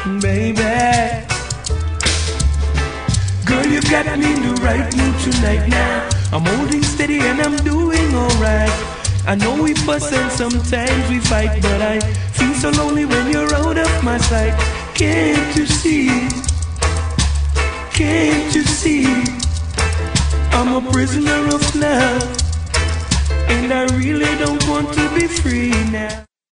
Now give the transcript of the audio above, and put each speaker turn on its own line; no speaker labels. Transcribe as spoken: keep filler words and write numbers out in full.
baby. Girl, you got me in the right mood tonight now. I'm holding steady and I'm doing alright. I know we fuss and sometimes we fight, but I feel so lonely when you're out of my sight. Can't you see? Can't you see? I'm a prisoner of love, and I really don't want to be free now.